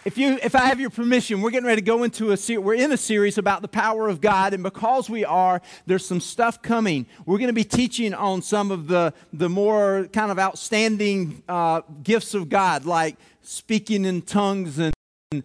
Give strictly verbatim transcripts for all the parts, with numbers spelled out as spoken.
If you, if I have your permission, we're getting ready to go into a series. We're in a series about the power of God, and because we are, there's some stuff coming. We're going to be teaching on some of the the more kind of outstanding uh, gifts of God, like speaking in tongues and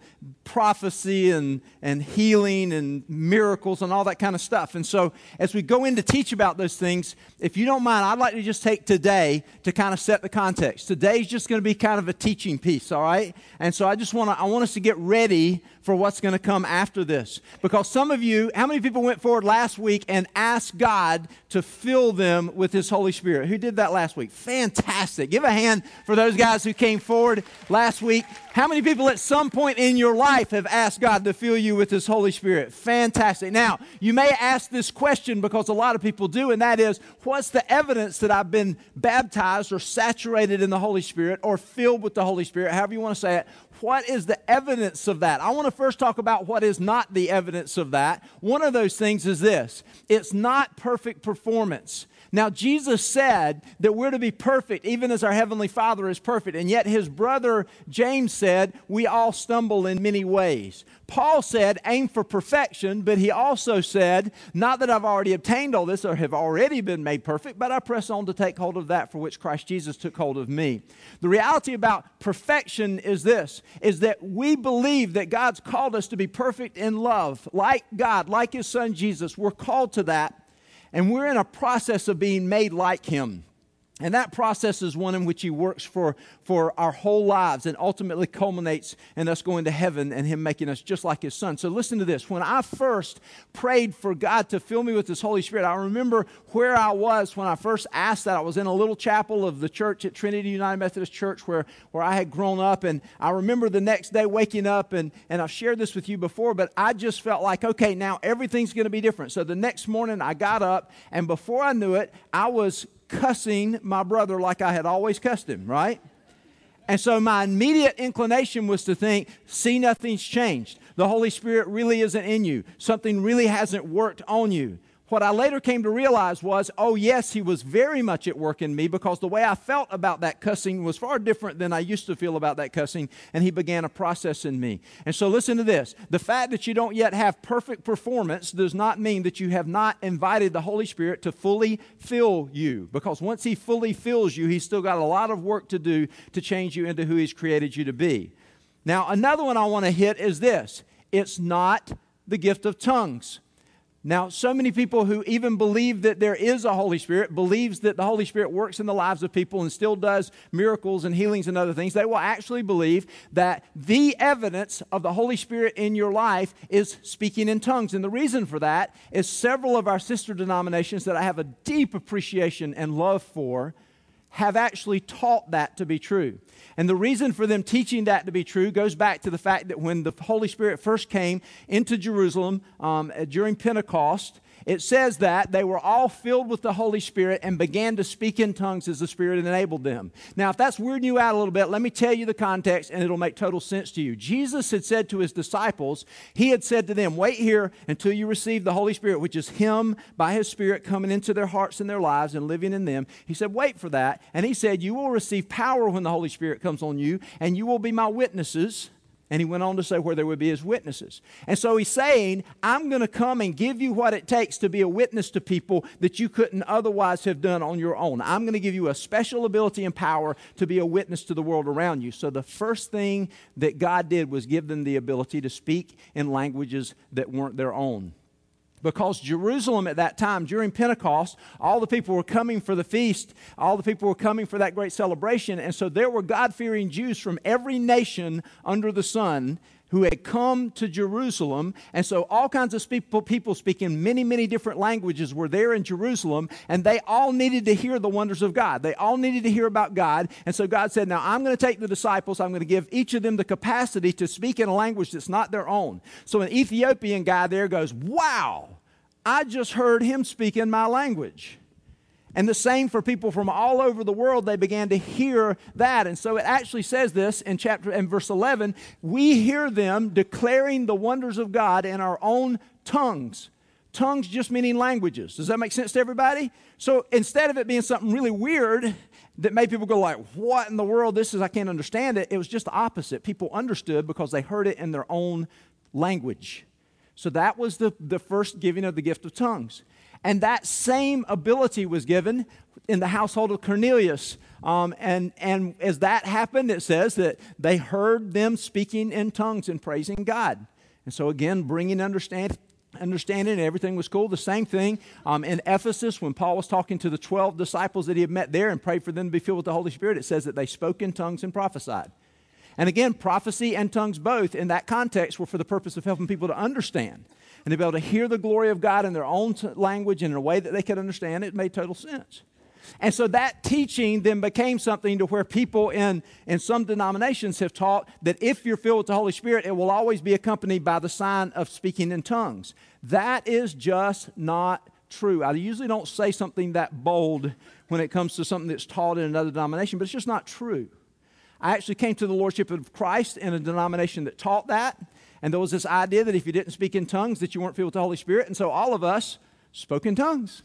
prophecy and, and healing and miracles and all that kind of stuff. And so as we go in to teach about those things, if you don't mind, I'd like to just take today to kind of set the context. Today's just going to be kind of a teaching piece, all right? And so I just want to, I want us to get ready for what's going to come after this. Because some of you, how many people went forward last week and asked God to fill them with His Holy Spirit? Who did that last week? Fantastic. Give a hand for those guys who came forward last week. How many people at some point in your life have asked God to fill you with His Holy Spirit? Fantastic. Now, you may ask this question because a lot of people do, and that is, what's the evidence that I've been baptized or saturated in the Holy Spirit or filled with the Holy Spirit, however you want to say it? What is the evidence of that? I want to first talk about what is not the evidence of that. One of those things is this. It's not perfect performance. Now, Jesus said that we're to be perfect even as our Heavenly Father is perfect. And yet His brother James said we all stumble in many ways. Paul said aim for perfection, but he also said, not that I've already obtained all this or have already been made perfect, but I press on to take hold of that for which Christ Jesus took hold of me. The reality about perfection is this, is that we believe that God's called us to be perfect in love, like God, like His Son Jesus. We're called to that. And we're in a process of being made like Him. And that process is one in which He works for, for our whole lives and ultimately culminates in us going to heaven and Him making us just like His Son. So listen to this. When I first prayed for God to fill me with His Holy Spirit, I remember where I was when I first asked that. I was in a little chapel of the church at Trinity United Methodist Church where, where I had grown up. And I remember the next day waking up, and, and I've shared this with you before, but I just felt like, okay, now everything's going to be different. So the next morning I got up, and before I knew it, I was cussing my brother like I had always cussed him, right? And so my immediate inclination was to think, see, nothing's changed. The Holy Spirit really isn't in you. Something really hasn't worked on you. What I later came to realize was, oh yes, He was very much at work in me, because the way I felt about that cussing was far different than I used to feel about that cussing, and He began a process in me. And so listen to this. The fact that you don't yet have perfect performance does not mean that you have not invited the Holy Spirit to fully fill you, because once He fully fills you, He's still got a lot of work to do to change you into who He's created you to be. Now, another one I want to hit is this. It's not the gift of tongues. Now, so many people who even believe that there is a Holy Spirit, believes that the Holy Spirit works in the lives of people and still does miracles and healings and other things, they will actually believe that the evidence of the Holy Spirit in your life is speaking in tongues. And the reason for that is several of our sister denominations that I have a deep appreciation and love for have actually taught that to be true. And the reason for them teaching that to be true goes back to the fact that when the Holy Spirit first came into Jerusalem um, during Pentecost, it says that they were all filled with the Holy Spirit and began to speak in tongues as the Spirit enabled them. Now, if that's weirding you out a little bit, let me tell you the context and it'll make total sense to you. Jesus had said to His disciples, He had said to them, wait here until you receive the Holy Spirit, which is Him by His Spirit coming into their hearts and their lives and living in them. He said, wait for that. And He said, you will receive power when the Holy Spirit comes on you, and you will be my witnesses. And He went on to say where there would be His witnesses. And so He's saying, I'm going to come and give you what it takes to be a witness to people that you couldn't otherwise have done on your own. I'm going to give you a special ability and power to be a witness to the world around you. So the first thing that God did was give them the ability to speak in languages that weren't their own. Because Jerusalem at that time, during Pentecost, all the people were coming for the feast. All the people were coming for that great celebration. And so there were God-fearing Jews from every nation under the sun who had come to Jerusalem. And so all kinds of people, people speaking many, many different languages were there in Jerusalem. And they all needed to hear the wonders of God. They all needed to hear about God. And so God said, now I'm going to take the disciples. I'm going to give each of them the capacity to speak in a language that's not their own. So an Ethiopian guy there goes, wow, I just heard him speak in my language. And the same for people from all over the world. They began to hear that. And so it actually says this in chapter in verse eleven, we hear them declaring the wonders of God in our own tongues. tongues just meaning languages. Does that make sense to everybody? So instead of it being something really weird that made people go like, what in the world, this is, I can't understand it, it was just the opposite. People understood because they heard it in their own language. So that was the, the first giving of the gift of tongues. And that same ability was given in the household of Cornelius. Um, and, and as that happened, it says that they heard them speaking in tongues and praising God. And so again, bringing understand, understanding, and everything was cool. The same thing um, in Ephesus when Paul was talking to the twelve disciples that he had met there and prayed for them to be filled with the Holy Spirit. It says that they spoke in tongues and prophesied. And again, prophecy and tongues both in that context were for the purpose of helping people to understand and to be able to hear the glory of God in their own t- language and in a way that they could understand. It made total sense. And so that teaching then became something to where people in, in some denominations have taught that if you're filled with the Holy Spirit, it will always be accompanied by the sign of speaking in tongues. That is just not true. I usually don't say something that bold when it comes to something that's taught in another denomination, but it's just not true. I actually came to the Lordship of Christ in a denomination that taught that, and there was this idea that if you didn't speak in tongues, that you weren't filled with the Holy Spirit, and so all of us spoke in tongues.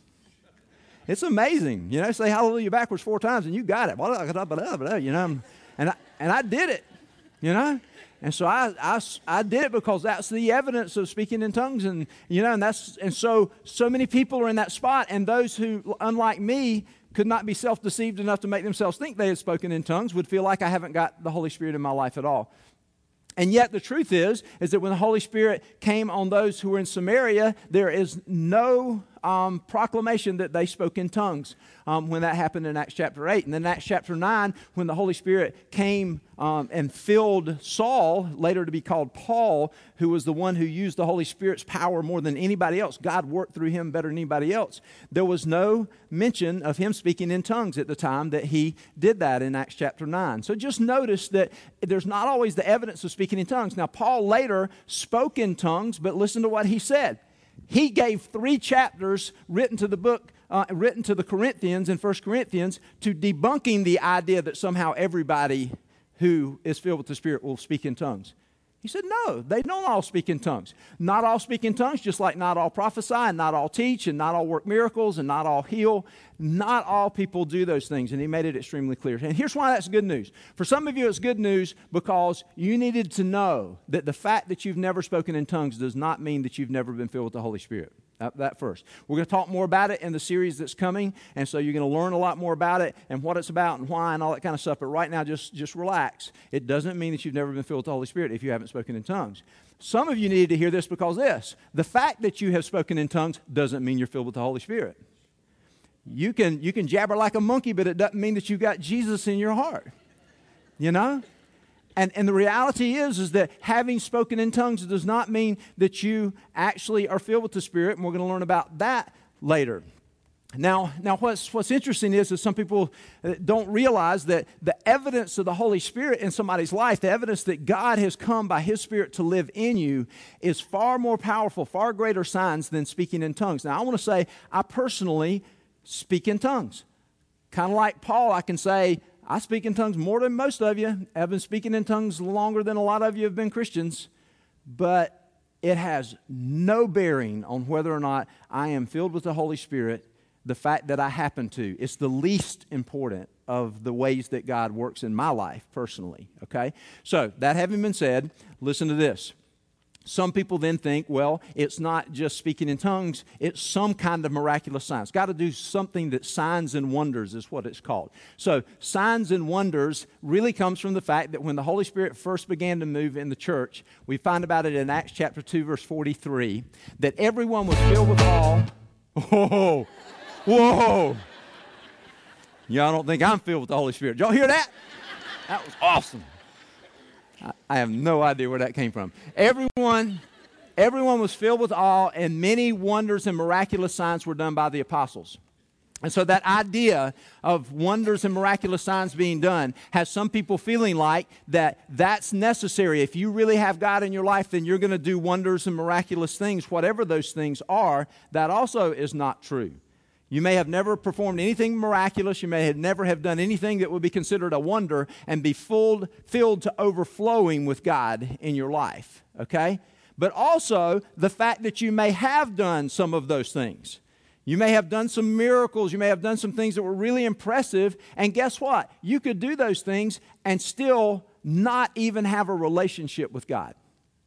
It's amazing. You know, say hallelujah backwards four times and you got it. You know, and I, and I did it, you know. And so I, I, I did it because that's the evidence of speaking in tongues. And, you know, and that's, and so, so many people are in that spot. And those who, unlike me, could not be self-deceived enough to make themselves think they had spoken in tongues would feel like I haven't got the Holy Spirit in my life at all. And yet the truth is, is that when the Holy Spirit came on those who were in Samaria, there is no um, proclamation that they spoke in tongues um, when that happened in Acts chapter eight. And then in Acts chapter nine, when the Holy Spirit came um, and filled Saul, later to be called Paul, who was the one who used the Holy Spirit's power more than anybody else. God worked through him better than anybody else. There was no mention of him speaking in tongues at the time that he did that in Acts chapter nine. So just notice that there's not always the evidence of speaking in tongues. Now, Paul later spoke in tongues, but listen to what he said. He gave three chapters written to the book, uh, written to the Corinthians in First Corinthians to debunking the idea that somehow everybody who is filled with the Spirit will speak in tongues. He said, no, they don't all speak in tongues. Not all speak in tongues, just like not all prophesy, and not all teach, and not all work miracles, and not all heal. Not all people do those things, and he made it extremely clear. And here's why that's good news. For some of you, it's good news because you needed to know that the fact that you've never spoken in tongues does not mean that you've never been filled with the Holy Spirit. That, that first. We're going to talk more about it in the series that's coming, and so you're going to learn a lot more about it and what it's about and why and all that kind of stuff. But right now, just, just relax. It doesn't mean that you've never been filled with the Holy Spirit if you haven't spoken in tongues. Some of you needed to hear this because this. The fact that you have spoken in tongues doesn't mean you're filled with the Holy Spirit. You can, you can jabber like a monkey, but it doesn't mean that you've got Jesus in your heart. You know? And, and the reality is, is that having spoken in tongues does not mean that you actually are filled with the Spirit, and we're going to learn about that later. Now, now what's, what's interesting is that some people don't realize that the evidence of the Holy Spirit in somebody's life, the evidence that God has come by His Spirit to live in you, is far more powerful, far greater signs than speaking in tongues. Now, I want to say, I personally speak in tongues. Kind of like Paul, I can say, I speak in tongues more than most of you. I've been speaking in tongues longer than a lot of you have been Christians. But it has no bearing on whether or not I am filled with the Holy Spirit, the fact that I happen to. It's the least important of the ways that God works in my life personally, okay? So, that having been said, listen to this. Some people then think, well, it's not just speaking in tongues, it's some kind of miraculous signs. Got to do something that signs and wonders is what it's called. So signs and wonders really comes from the fact that when the Holy Spirit first began to move in the church, we find about it in Acts chapter two, verse forty-three, that everyone was filled with awe. Whoa, whoa. Y'all don't think I'm filled with the Holy Spirit. Did y'all hear that? That was awesome. I have no idea where that came from. Everyone, everyone was filled with awe, and many wonders and miraculous signs were done by the apostles. And so that idea of wonders and miraculous signs being done has some people feeling like that that's necessary. If you really have God in your life, then you're going to do wonders and miraculous things, whatever those things are. That also is not true. You may have never performed anything miraculous. You may have never have done anything that would be considered a wonder and be filled, filled to overflowing with God in your life, okay? but also the fact that you may have done some of those things. You may have done some miracles. You may have done some things that were really impressive. And guess what? You could do those things and still not even have a relationship with God.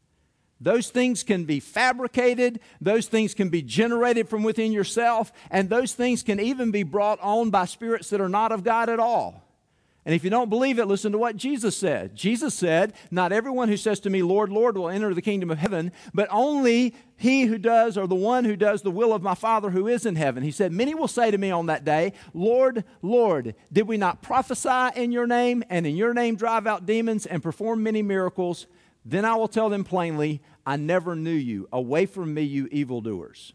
Those things can be fabricated. Those things can be generated from within yourself. And those things can even be brought on by spirits that are not of God at all. And if you don't believe it, listen to what Jesus said. Jesus said, not everyone who says to me, Lord, Lord, will enter the kingdom of heaven, but only he who does, or the one who does the will of my Father who is in heaven. He said, many will say to me on that day, Lord, Lord, did we not prophesy in your name, and in your name drive out demons and perform many miracles? Then I will tell them plainly, I never knew you. Away from me, you evildoers.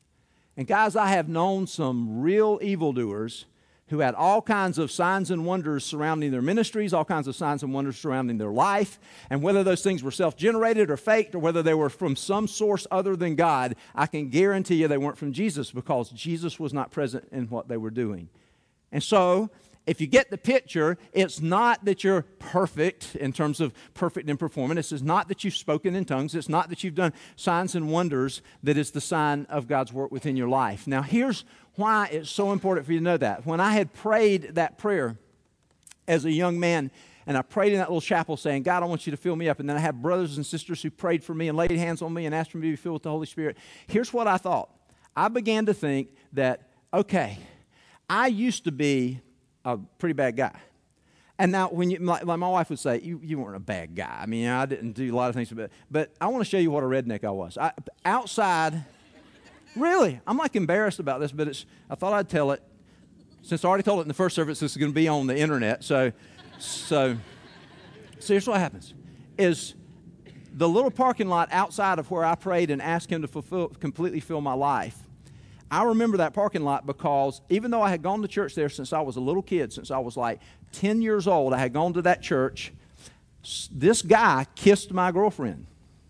And guys, I have known some real evildoers who had all kinds of signs and wonders surrounding their ministries, all kinds of signs and wonders surrounding their life. And whether those things were self-generated or faked, or whether they were from some source other than God, I can guarantee you they weren't from Jesus, because Jesus was not present in what they were doing. And so, if you get the picture, it's not that you're perfect in terms of perfect in performance. It's not that you've spoken in tongues. It's not that you've done signs and wonders that is the sign of God's work within your life. Now, here's why it's so important for you to know that. When I had prayed that prayer as a young man, and I prayed in that little chapel saying, God, I want you to fill me up. And then I had brothers and sisters who prayed for me and laid hands on me and asked me to be filled with the Holy Spirit. Here's what I thought. I began to think that, okay, I used to be a pretty bad guy. And now, when you, like, like my wife would say, you, you weren't a bad guy. I mean, I didn't do a lot of things, but, but I want to show you what a redneck I was. I, outside, really, I'm like embarrassed about this, but it's, I thought I'd tell it. Since I already told it in the first service, this is going to be on the internet. So, so, so here's what happens, is the little parking lot outside of where I prayed and asked him to fulfill, completely fill my life, I remember that parking lot because even though I had gone to church there since I was a little kid, since I was like ten years old, I had gone to that church, this guy kissed my girlfriend.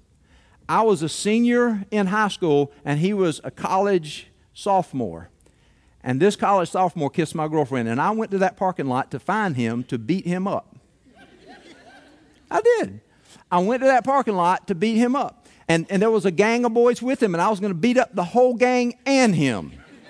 I was a senior in high school, and he was a college sophomore. And this college sophomore kissed my girlfriend, and I went to that parking lot to find him to beat him up. I did. I went to that parking lot to beat him up. And, and there was a gang of boys with him, and I was going to beat up the whole gang and him.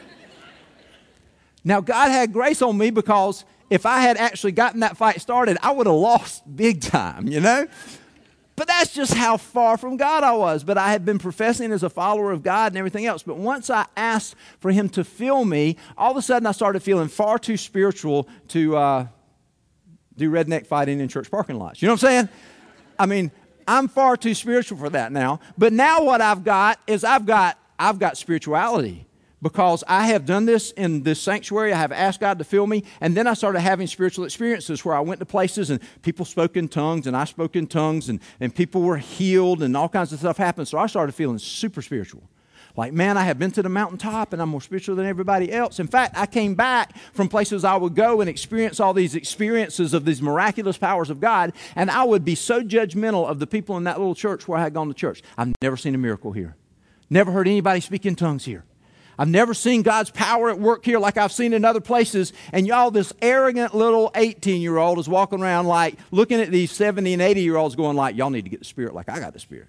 Now, God had grace on me, because if I had actually gotten that fight started, I would have lost big time, you know? But that's just how far from God I was. But I had been professing as a follower of God and everything else. But once I asked for him to fill me, all of a sudden I started feeling far too spiritual to uh, do redneck fighting in church parking lots. You know what I'm saying? I mean, I'm far too spiritual for that now. But now what I've got is I've got I've got spirituality, because I have done this in this sanctuary. I have asked God to fill me, and then I started having spiritual experiences where I went to places and people spoke in tongues and I spoke in tongues, and, and people were healed and all kinds of stuff happened. So I started feeling super spiritual. Like, man, I have been to the mountaintop and I'm more spiritual than everybody else. In fact, I came back from places I would go and experience all these experiences of these miraculous powers of God, and I would be so judgmental of the people in that little church where I had gone to church. I've never seen a miracle here. Never heard anybody speak in tongues here. I've never seen God's power at work here like I've seen in other places. And y'all, this arrogant little eighteen-year-old is walking around like looking at these seventy and eighty-year-olds going like, y'all need to get the Spirit like I got the Spirit.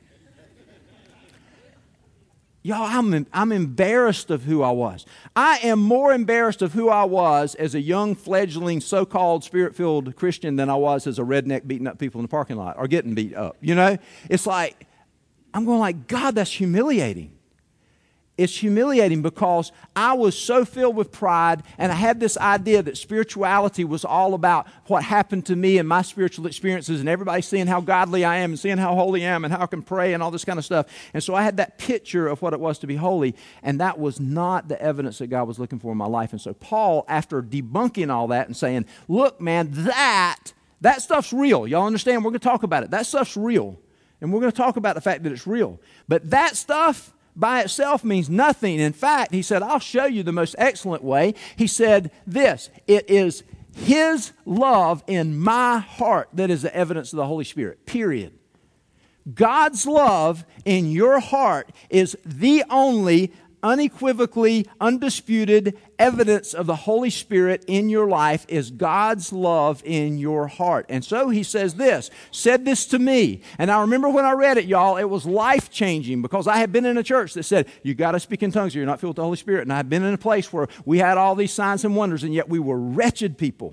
Y'all, I'm, I'm embarrassed of who I was. I am more embarrassed of who I was as a young, fledgling, so-called Spirit-filled Christian than I was as a redneck beating up people in the parking lot or getting beat up. You know? It's like, I'm going like, God, that's humiliating. It's humiliating because I was so filled with pride, and I had this idea that spirituality was all about what happened to me and my spiritual experiences, and everybody seeing how godly I am and seeing how holy I am and how I can pray and all this kind of stuff. And so I had that picture of what it was to be holy, and that was not the evidence that God was looking for in my life. And so Paul, after debunking all that and saying, look, man, that, that stuff's real. Y'all understand? We're going to talk about it. That stuff's real. And we're going to talk about the fact that it's real. But that stuff by itself means nothing. In fact, he said, I'll show you the most excellent way. He said this, it is his love in my heart that is the evidence of the Holy Spirit, period. God's love in your heart is the only unequivocally, undisputed evidence of the Holy Spirit in your life is God's love in your heart. And so he says this, said this to me. And I remember when I read it, y'all, it was life-changing because I had been in a church that said, you got to speak in tongues or you're not filled with the Holy Spirit. And I had been in a place where we had all these signs and wonders, and yet we were wretched people.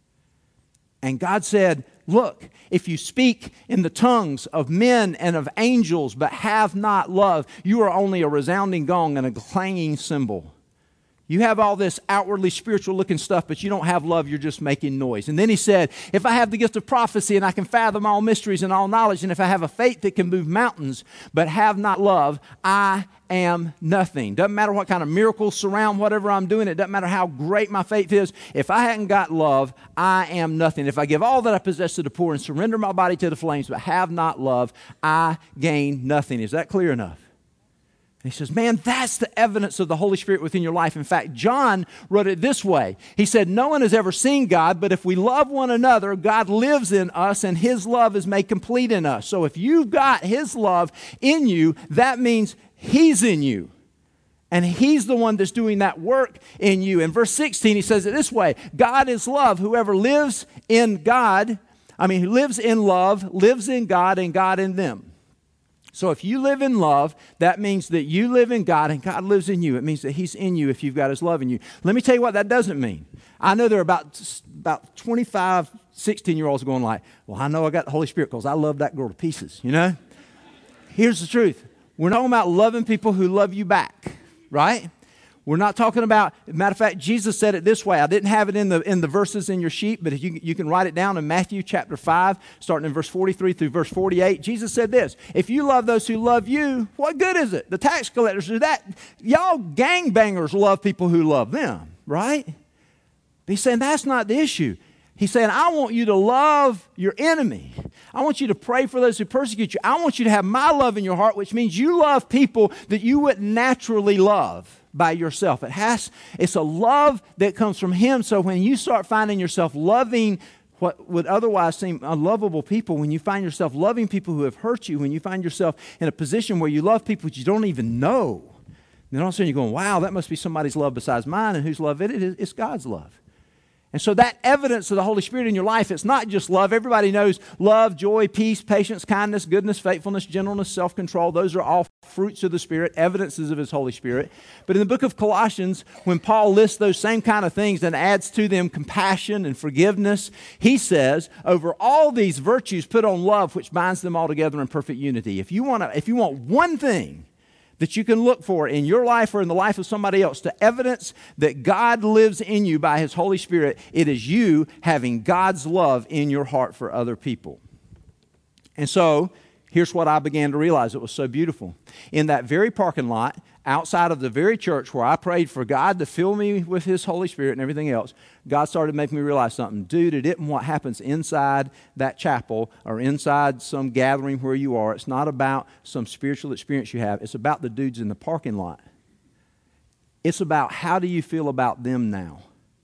And God said, look, if you speak in the tongues of men and of angels but have not love, you are only a resounding gong and a clanging cymbal. You have all this outwardly spiritual looking stuff, but you don't have love, you're just making noise. And then he said, if I have the gift of prophecy and I can fathom all mysteries and all knowledge, and if I have a faith that can move mountains but have not love, I am nothing. Doesn't matter what kind of miracles surround whatever I'm doing. It doesn't matter how great my faith is. If I hadn't got love, I am nothing. If I give all that I possess to the poor and surrender my body to the flames but have not love, I gain nothing. Is that clear enough? And he says, man, that's the evidence of the Holy Spirit within your life. In fact, John wrote it this way. He said, no one has ever seen God, but if we love one another, God lives in us and his love is made complete in us. So if you've got his love in you, that means he's in you. And he's the one that's doing that work in you. In verse sixteen, he says it this way, God is love. Whoever lives in God, I mean, who lives in love, lives in God and God in them. So if you live in love, that means that you live in God and God lives in you. It means that he's in you if you've got his love in you. Let me tell you what that doesn't mean. I know there are about, about twenty-five, sixteen-year-olds going like, well, I know I got the Holy Spirit because I love that girl to pieces, you know? Here's the truth. We're talking about loving people who love you back, right? We're not talking about, matter of fact, Jesus said it this way. I didn't have it in the in the verses in your sheet, but if you, you can write it down in Matthew chapter five, starting in verse forty-three through verse forty-eight. Jesus said this, if you love those who love you, what good is it? The tax collectors do that. Y'all gangbangers love people who love them, right? He's saying that's not the issue. He's saying, I want you to love your enemy. I want you to pray for those who persecute you. I want you to have my love in your heart, which means you love people that you wouldn't naturally love by yourself. It has, it's a love that comes from him. So when you start finding yourself loving what would otherwise seem unlovable people, when you find yourself loving people who have hurt you, when you find yourself in a position where you love people that you don't even know, then all of a sudden you're going, wow, that must be somebody's love besides mine. And whose love it is? It's God's love. And so that evidence of the Holy Spirit in your life, it's not just love. Everybody knows love, joy, peace, patience, kindness, goodness, faithfulness, gentleness, self-control. Those are all fruits of the Spirit, evidences of his Holy Spirit. But in the book of Colossians, when Paul lists those same kind of things and adds to them compassion and forgiveness, he says, over all these virtues put on love, which binds them all together in perfect unity. If you want to, if you want one thing that you can look for in your life or in the life of somebody else to evidence that God lives in you by his Holy Spirit, it is you having God's love in your heart for other people. And so, here's what I began to realize. It was so beautiful. In that very parking lot, outside of the very church where I prayed for God to fill me with his Holy Spirit and everything else, God started making me realize something. Dude, it isn't what happens inside that chapel or inside some gathering where you are. It's not about some spiritual experience you have. It's about the dudes in the parking lot. It's about how do you feel about them now?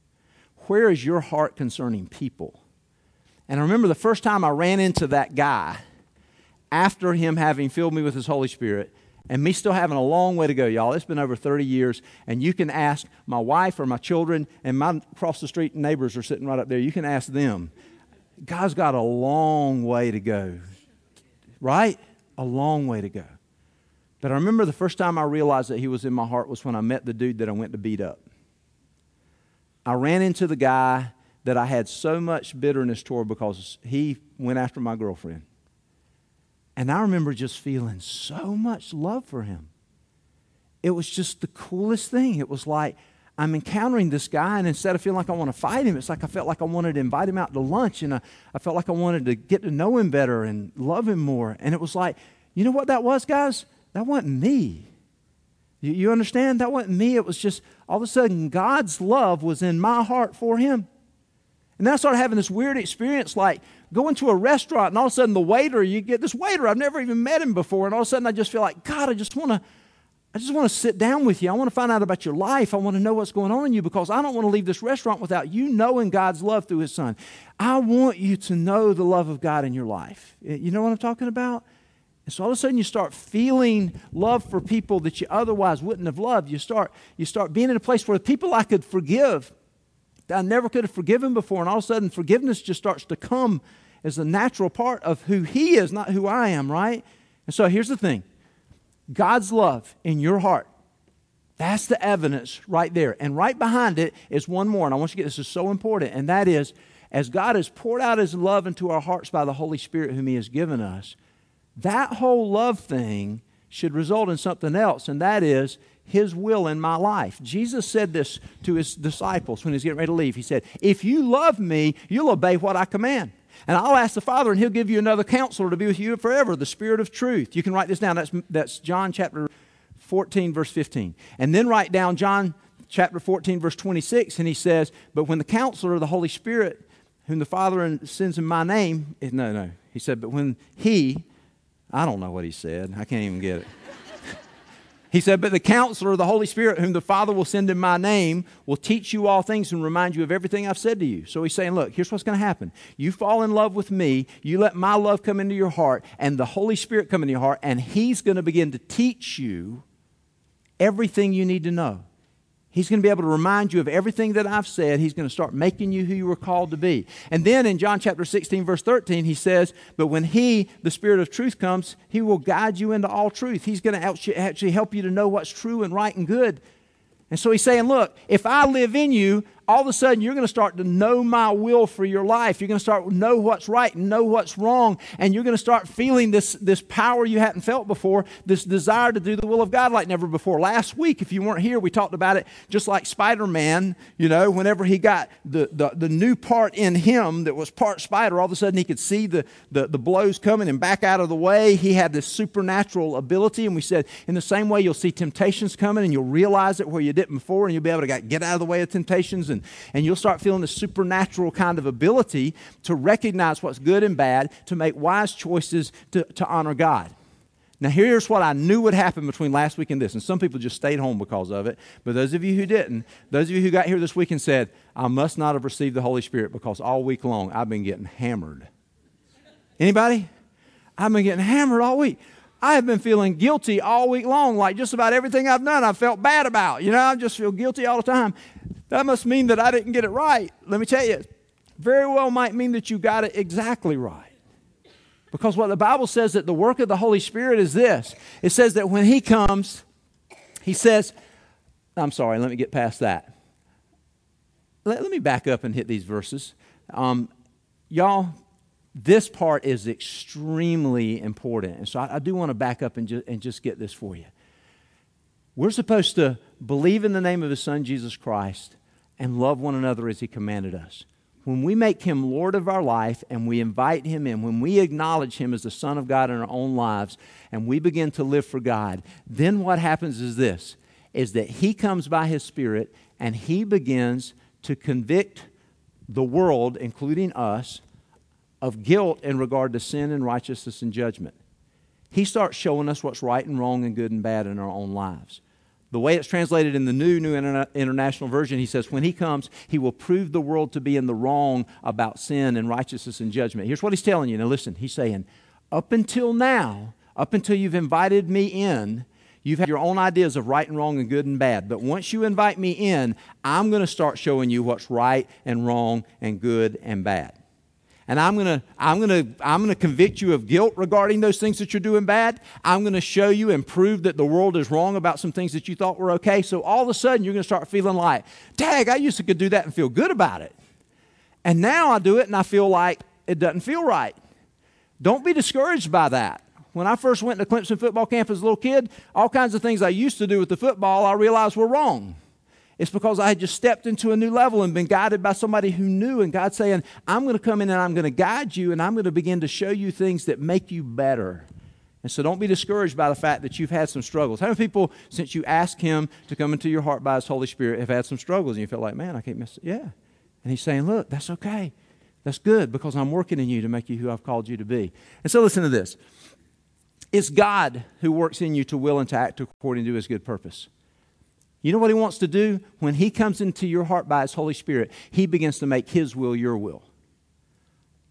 Where is your heart concerning people? And I remember the first time I ran into that guy after him having filled me with his Holy Spirit, and me still having a long way to go, y'all. It's been over thirty years, and you can ask my wife or my children, and my across the street neighbors are sitting right up there. You can ask them. God's got a long way to go, right? A long way to go. But I remember the first time I realized that he was in my heart was when I met the dude that I went to beat up. I ran into the guy that I had so much bitterness toward because he went after my girlfriend. And I remember just feeling so much love for him. It was just the coolest thing. It was like I'm encountering this guy, and instead of feeling like I want to fight him, it's like I felt like I wanted to invite him out to lunch, and I, I felt like I wanted to get to know him better and love him more. And it was like, you know what that was, guys? That wasn't me. You, you understand? That wasn't me. It was just all of a sudden God's love was in my heart for him. And then I started having this weird experience like going to a restaurant and all of a sudden the waiter, you get this waiter, I've never even met him before, and all of a sudden I just feel like, God, I just want to I just want to sit down with you. I want to find out about your life. I want to know what's going on in you because I don't want to leave this restaurant without you knowing God's love through his Son. I want you to know the love of God in your life. You know what I'm talking about? And so all of a sudden you start feeling love for people that you otherwise wouldn't have loved. You start, you start being in a place where people I could forgive, that I never could have forgiven before, and all of a sudden forgiveness just starts to come as a natural part of who He is, not who I am, right? And so here's the thing. God's love in your heart, that's the evidence right there. And right behind it is one more, and I want you to get this, is so important, and that is, as God has poured out His love into our hearts by the Holy Spirit whom He has given us, that whole love thing should result in something else, and that is His will in my life. Jesus said this to His disciples when He was getting ready to leave. He said, if you love me, you'll obey what I command. And I'll ask the Father, and He'll give you another counselor to be with you forever, the Spirit of truth. You can write this down. That's, that's John chapter fourteen, verse fifteen. And then write down John chapter fourteen, verse twenty-six, and He says, but when the counselor, the Holy Spirit, whom the Father sends in my name, no, no. He said, but when He... I don't know what He said. I can't even get it. He said, but the counselor, the Holy Spirit, whom the Father will send in my name, will teach you all things and remind you of everything I've said to you. So He's saying, look, here's what's going to happen. You fall in love with me, you let my love come into your heart, and the Holy Spirit come into your heart, and He's going to begin to teach you everything you need to know. He's going to be able to remind you of everything that I've said. He's going to start making you who you were called to be. And then in John chapter sixteen, verse thirteen, He says, but when He, the Spirit of truth, comes, He will guide you into all truth. He's going to actually help you to know what's true and right and good. And so He's saying, look, if I live in you, all of a sudden you're going to start to know my will for your life. You're going to start to know what's right and know what's wrong. And you're going to start feeling this, this power you hadn't felt before, this desire to do the will of God like never before. Last week, if you weren't here, we talked about it just like Spider-Man, you know, whenever he got the, the, the new part in him that was part spider, all of a sudden he could see the, the, the blows coming and back out of the way. He had this supernatural ability. And we said, in the same way, you'll see temptations coming and you'll realize it where you didn't before, and you'll be able to get out of the way of temptations, and And you'll start feeling the supernatural kind of ability to recognize what's good and bad, to make wise choices to, to honor God. Now, here's what I knew would happen between last week and this. And some people just stayed home because of it. But those of you who didn't, those of you who got here this week and said, I must not have received the Holy Spirit because all week long I've been getting hammered. Anybody? I've been getting hammered all week. I have been feeling guilty all week long, like just about everything I've done I've felt bad about. You know, I just feel guilty all the time. That must mean that I didn't get it right. Let me tell you, very well might mean that you got it exactly right. Because what the Bible says that the work of the Holy Spirit is this. It says that when He comes, He says, I'm sorry, let me get past that. Let, let me back up and hit these verses. Um, y'all, this part is extremely important. And so I, I do want to back up and, ju- and just get this for you. We're supposed to believe in the name of His Son, Jesus Christ, and love one another as He commanded us. When we make Him Lord of our life and we invite Him in, when we acknowledge Him as the Son of God in our own lives and we begin to live for God, then what happens is this, is that He comes by His Spirit and He begins to convict the world, including us, of guilt in regard to sin and righteousness and judgment. He starts showing us what's right and wrong and good and bad in our own lives. The way it's translated in the New New Interna- International Version, He says, when He comes, He will prove the world to be in the wrong about sin and righteousness and judgment. Here's what He's telling you. Now listen, He's saying, up until now, up until you've invited me in, you've had your own ideas of right and wrong and good and bad. But once you invite me in, I'm going to start showing you what's right and wrong and good and bad. And I'm going to I'm going to I'm going to convict you of guilt regarding those things that you're doing bad. I'm going to show you and prove that the world is wrong about some things that you thought were okay. So all of a sudden you're going to start feeling like, "Dag, I used to could do that and feel good about it. And now I do it and I feel like it doesn't feel right." Don't be discouraged by that. When I first went to Clemson football camp as a little kid, all kinds of things I used to do with the football I realized were wrong. It's because I had just stepped into a new level and been guided by somebody who knew, and God saying, I'm going to come in and I'm going to guide you and I'm going to begin to show you things that make you better. And so don't be discouraged by the fact that you've had some struggles. How many people, since you asked Him to come into your heart by His Holy Spirit, have had some struggles and you feel like, man, I can't miss it? Yeah. And He's saying, look, that's okay. That's good because I'm working in you to make you who I've called you to be. And so listen to this. It's God who works in you to will and to act according to His good purpose. You know what He wants to do? When He comes into your heart by His Holy Spirit, He begins to make His will your will.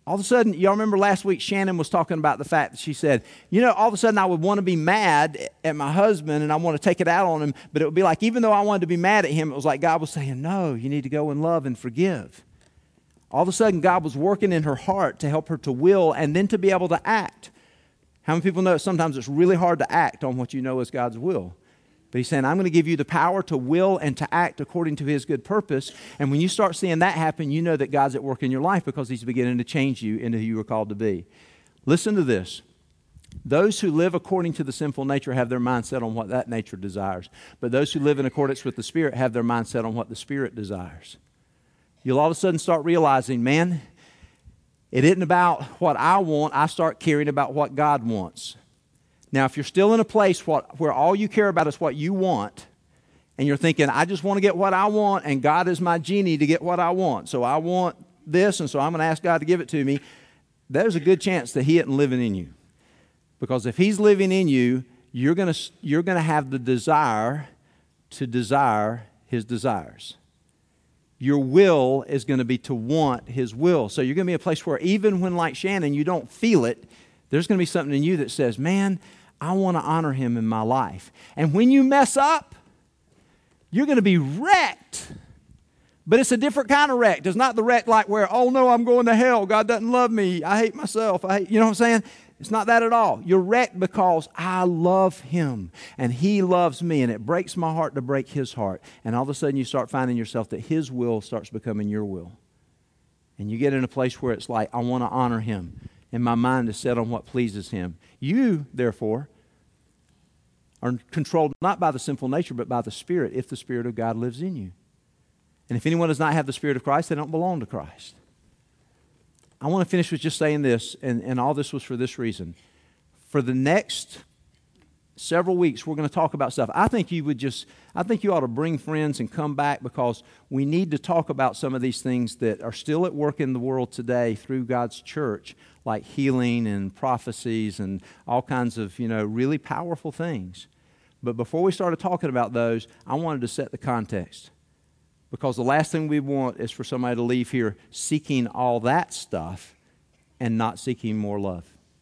All of a sudden, y'all remember last week Shannon was talking about the fact that she said, you know, all of a sudden I would want to be mad at my husband and I want to take it out on him, but it would be like, even though I wanted to be mad at him, it was like God was saying, no, you need to go in love and forgive. All of a sudden, God was working in her heart to help her to will and then to be able to act. How many people know that sometimes it's really hard to act on what you know is God's will? But he's saying, I'm going to give you the power to will and to act according to his good purpose. And when you start seeing that happen, you know that God's at work in your life because he's beginning to change you into who you were called to be. Listen to this. Those who live according to the sinful nature have their mind set on what that nature desires. But those who live in accordance with the Spirit have their mind set on what the Spirit desires. You'll all of a sudden start realizing, man, it isn't about what I want. I start caring about what God wants. Now, if you're still in a place what, where all you care about is what you want, and you're thinking, I just want to get what I want, and God is my genie to get what I want, so I want this, and so I'm going to ask God to give it to me, there's a good chance that he isn't living in you. Because if he's living in you, you're going to, you're going to have the desire to desire his desires. Your will is going to be to want his will. So you're going to be in a place where even when, like Shannon, you don't feel it, there's going to be something in you that says, man, I want to honor him in my life. And when you mess up, you're going to be wrecked. But it's a different kind of wreck. It's not the wreck like where, oh no, I'm going to hell. God doesn't love me. I hate myself. I hate, you know what I'm saying? It's not that at all. You're wrecked because I love him and he loves me, and it breaks my heart to break his heart. And all of a sudden you start finding yourself that his will starts becoming your will. And you get in a place where it's like, I want to honor him. And my mind is set on what pleases him. You, therefore, are controlled not by the sinful nature, but by the Spirit, if the Spirit of God lives in you. And if anyone does not have the Spirit of Christ, they don't belong to Christ. I want to finish with just saying this, and, and all this was for this reason. For the next several weeks, we're going to talk about stuff. I think you would just, I think you ought to bring friends and come back, because we need to talk about some of these things that are still at work in the world today through God's church, like healing and prophecies and all kinds of, you know, really powerful things. But before we started talking about those, I wanted to set the context. Because the last thing we want is for somebody to leave here seeking all that stuff and not seeking more love.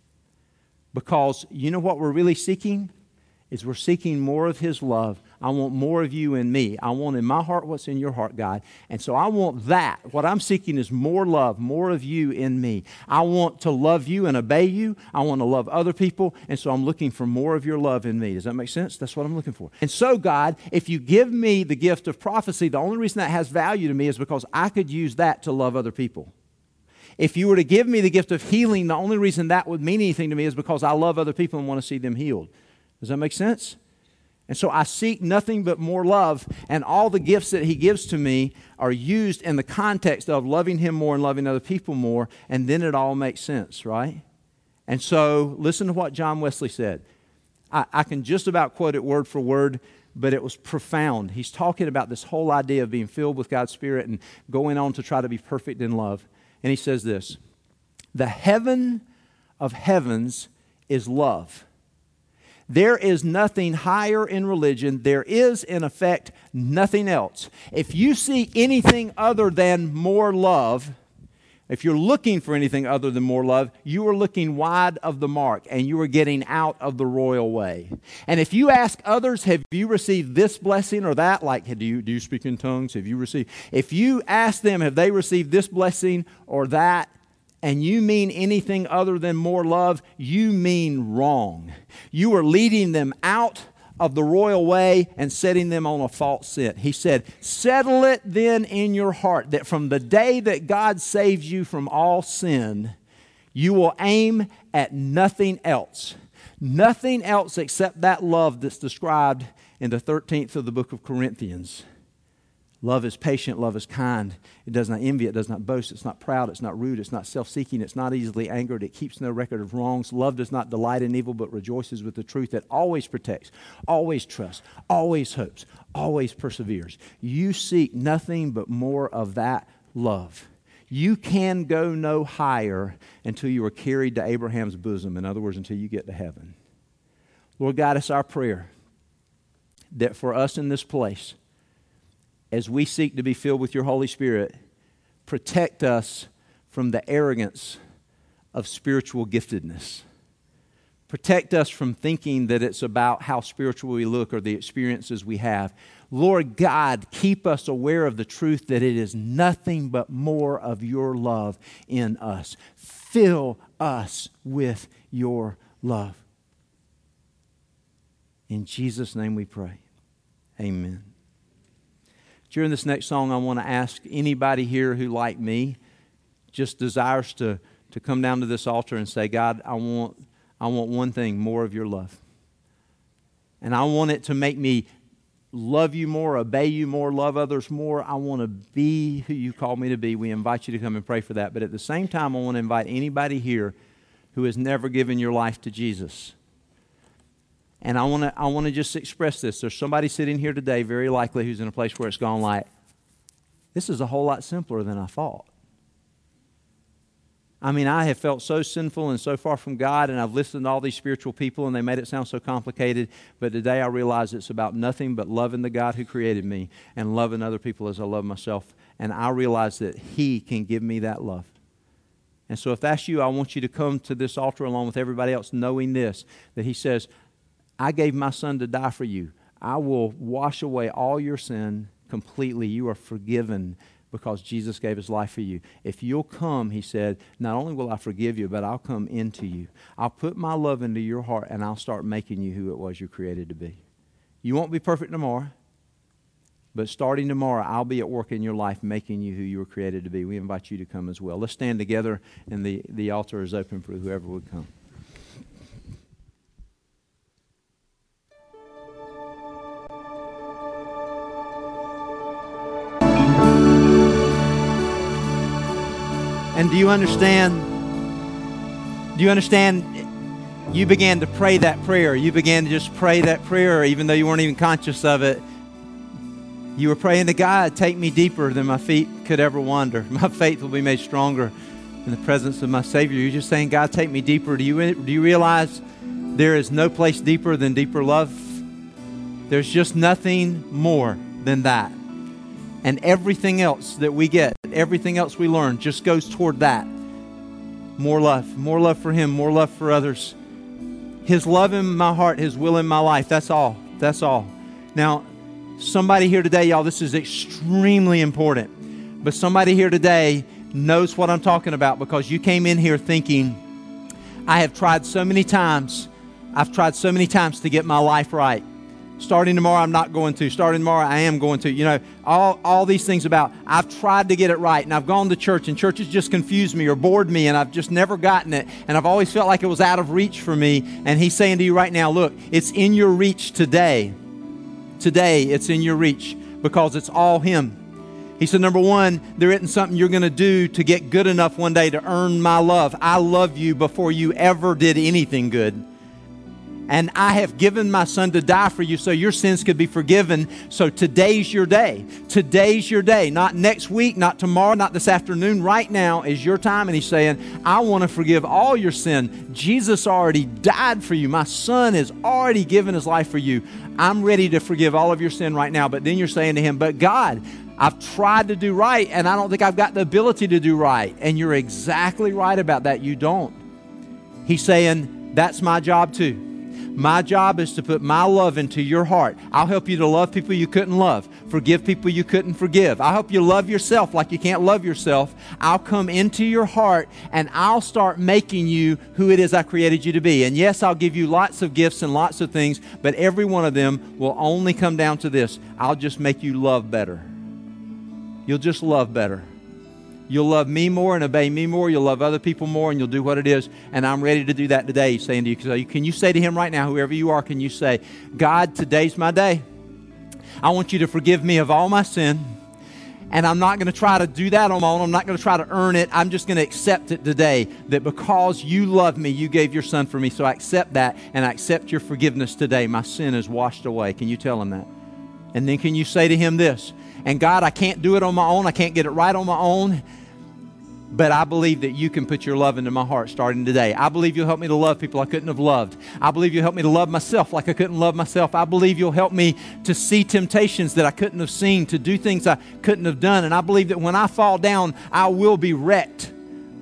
Because you know what we're really seeking? Is we're seeking more of his love. I want more of you in me. I want in my heart what's in your heart, God. And so I want that. What I'm seeking is more love, more of you in me. I want to love you and obey you. I want to love other people. And so I'm looking for more of your love in me. Does that make sense? That's what I'm looking for. And so, God, if you give me the gift of prophecy, the only reason that has value to me is because I could use that to love other people. If you were to give me the gift of healing, the only reason that would mean anything to me is because I love other people and want to see them healed. Does that make sense? And so I seek nothing but more love, and all the gifts that he gives to me are used in the context of loving him more and loving other people more, and then it all makes sense, right? And so listen to what John Wesley said. I, I can just about quote it word for word, but it was profound. He's talking about this whole idea of being filled with God's Spirit and going on to try to be perfect in love. And he says this: the heaven of heavens is love. There is nothing higher in religion. There is, in effect, nothing else. If you see anything other than more love, if you're looking for anything other than more love, you are looking wide of the mark, and you are getting out of the royal way. And if you ask others, have you received this blessing or that? Like, do you, do you speak in tongues? Have you received? If you ask them, have they received this blessing or that? And you mean anything other than more love, you mean wrong. You are leading them out of the royal way and setting them on a false scent. He said, settle it then in your heart that from the day that God saves you from all sin, you will aim at nothing else. Nothing else except that love that's described in the thirteenth of the book of Corinthians. Love is patient, love is kind. It does not envy, it does not boast, it's not proud, it's not rude, it's not self-seeking, it's not easily angered, it keeps no record of wrongs. Love does not delight in evil, but rejoices with the truth. That always protects, always trusts, always hopes, always perseveres. You seek nothing but more of that love. You can go no higher until you are carried to Abraham's bosom. In other words, until you get to heaven. Lord God, it's our prayer that for us in this place, as we seek to be filled with your Holy Spirit, protect us from the arrogance of spiritual giftedness. Protect us from thinking that it's about how spiritual we look or the experiences we have. Lord God, keep us aware of the truth that it is nothing but more of your love in us. Fill us with your love. In Jesus' name we pray. Amen. During this next song, I want to ask anybody here who, like me, just desires to, to come down to this altar and say, God, I want, I want one thing, more of your love. And I want it to make me love you more, obey you more, love others more. I want to be who you call me to be. We invite you to come and pray for that. But at the same time, I want to invite anybody here who has never given your life to Jesus. And I want to I want to just express this. There's somebody sitting here today, very likely, who's in a place where it's gone like, this is a whole lot simpler than I thought. I mean, I have felt so sinful and so far from God, and I've listened to all these spiritual people, and they made it sound so complicated. But today I realize it's about nothing but loving the God who created me and loving other people as I love myself. And I realize that He can give me that love. And so if that's you, I want you to come to this altar along with everybody else, knowing this, that He says, I gave my Son to die for you. I will wash away all your sin completely. You are forgiven because Jesus gave His life for you. If you'll come, He said, not only will I forgive you, but I'll come into you. I'll put my love into your heart, and I'll start making you who it was you're created to be. You won't be perfect tomorrow, but starting tomorrow, I'll be at work in your life making you who you were created to be. We invite you to come as well. Let's stand together, and the, the altar is open for whoever would come. And do you understand? Do you understand? You began to pray that prayer. You began to just pray that prayer, even though you weren't even conscious of it. You were praying to God, take me deeper than my feet could ever wander. My faith will be made stronger in the presence of my Savior. You're just saying, God, take me deeper. Do you, do you realize there is no place deeper than deeper love? There's just nothing more than that. And everything else that we get, everything else we learn just goes toward that. More love, more love for Him, more love for others. His love in my heart, His will in my life. That's all. That's all. Now, somebody here today, y'all, this is extremely important. But somebody here today knows what I'm talking about because you came in here thinking, I have tried so many times. I've tried so many times to get my life right. Starting tomorrow, I'm not going to. Starting tomorrow, I am going to. You know, all, all these things about, I've tried to get it right, and I've gone to church, and church has just confused me or bored me, and I've just never gotten it, and I've always felt like it was out of reach for me. And He's saying to you right now, look, it's in your reach today. Today, it's in your reach because it's all Him. He said, number one, there isn't something you're going to do to get good enough one day to earn my love. I love you before you ever did anything good. And I have given my Son to die for you so your sins could be forgiven. So today's your day. Today's your day. Not next week, not tomorrow, not this afternoon. Right now is your time. And He's saying, I want to forgive all your sin. Jesus already died for you. My Son has already given His life for you. I'm ready to forgive all of your sin right now. But then you're saying to Him, but God, I've tried to do right, and I don't think I've got the ability to do right. And you're exactly right about that. You don't. He's saying, that's my job too. My job is to put my love into your heart. I'll help you to love people you couldn't love, forgive people you couldn't forgive. I'll help you love yourself like you can't love yourself. I'll come into your heart and I'll start making you who it is I created you to be. And yes, I'll give you lots of gifts and lots of things, but every one of them will only come down to this. I'll just make you love better. You'll just love better. You'll love me more and obey me more. You'll love other people more, and you'll do what it is. And I'm ready to do that today, He's saying to you. So can you say to Him right now, whoever you are, can you say, God, today's my day. I want you to forgive me of all my sin. And I'm not going to try to do that on my own. I'm not going to try to earn it. I'm just going to accept it today, that because you love me, you gave your Son for me. So I accept that, and I accept your forgiveness today. My sin is washed away. Can you tell Him that? And then can you say to Him this, and God, I can't do it on my own. I can't get it right on my own. But I believe that you can put your love into my heart starting today. I believe you'll help me to love people I couldn't have loved. I believe you'll help me to love myself like I couldn't love myself. I believe you'll help me to see temptations that I couldn't have seen, to do things I couldn't have done. And I believe that when I fall down, I will be wrecked.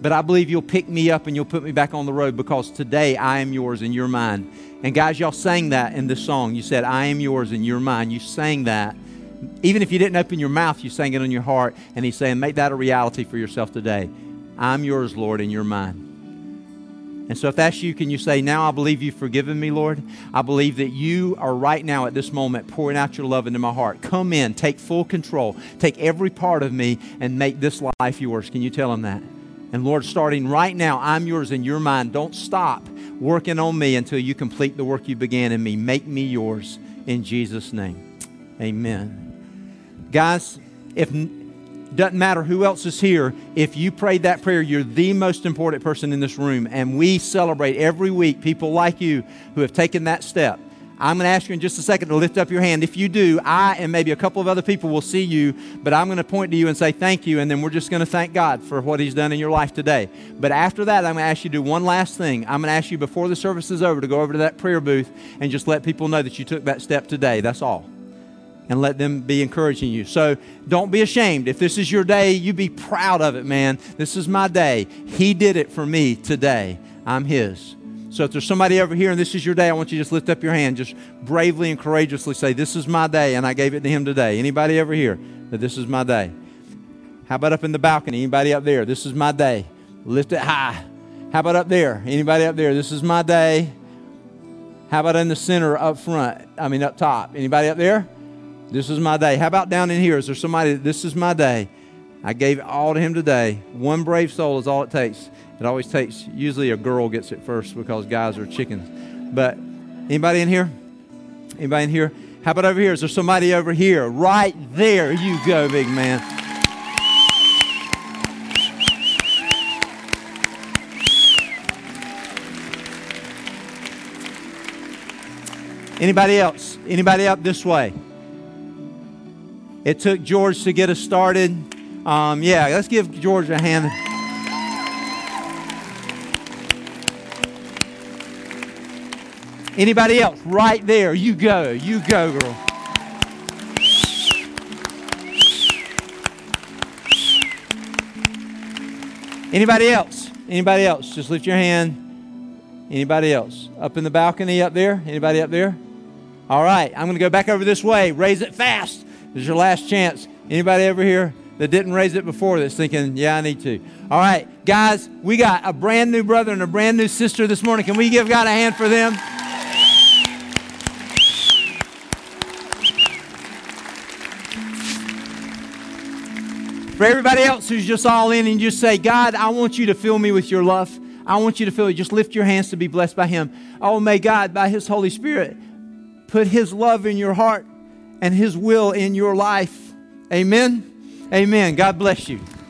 but I believe you'll pick me up and you'll put me back on the road because today I am yours and you're mine. And guys, y'all sang that in this song. You said, I am yours and you're mine. You sang that. Even if you didn't open your mouth, you sang it in your heart. And he's saying, make that a reality for yourself today. I'm yours, Lord, and you're mine. And so if that's you, can you say, now I believe you've forgiven me, Lord. I believe that you are right now at this moment pouring out your love into my heart. Come in, take full control. Take every part of me and make this life yours. Can you tell him that? And Lord, starting right now, I'm yours and you're mine. Don't stop working on me until you complete the work you began in me. Make me yours in Jesus' name. Amen. Guys, if doesn't matter who else is here, if you prayed that prayer, you're the most important person in this room. And we celebrate every week people like you who have taken that step. I'm going to ask you in just a second to lift up your hand. If you do, I and maybe a couple of other people will see you, but I'm going to point to you and say thank you, and then we're just going to thank God for what he's done in your life today. But after that, I'm going to ask you to do one last thing. I'm going to ask you before the service is over to go over to that prayer booth and just let people know that you took that step today. That's all. And let them be encouraging you. So don't be ashamed. If this is your day, you be proud of it, man. This is my day. He did it for me today. I'm his. So if there's somebody over here and this is your day, I want you to just lift up your hand. Just bravely and courageously say, this is my day and I gave it to him today. Anybody over here that this is my day? How about up in the balcony? Anybody up there? This is my day. Lift it high. How about up there? Anybody up there? This is my day. How about in the center up front? I mean up top. Anybody up there? This is my day. How about down in here? Is there somebody that this is my day? I gave it all to him today. One brave soul is all it takes. It always takes, usually a girl gets it first because guys are chickens. But anybody in here? Anybody in here? How about over here? Is there somebody over here? Right there you go, big man. Anybody else? Anybody up this way? It took George to get us started. Um, yeah, let's give George a hand. Anybody else? Right there. You go. You go, girl. Anybody else? Anybody else? Just lift your hand. Anybody else? Up in the balcony up there? Anybody up there? All right. I'm going to go back over this way. Raise it fast. This is your last chance. Anybody over here that didn't raise it before that's thinking, yeah, I need to? All right, guys, we got a brand new brother and a brand new sister this morning. Can we give God a hand for them? For everybody else who's just all in and just say, God, I want you to fill me with your love. I want you to fill me. Just lift your hands to be blessed by him. Oh, may God, by his Holy Spirit, put his love in your heart and his will in your life. Amen. Amen. God bless you.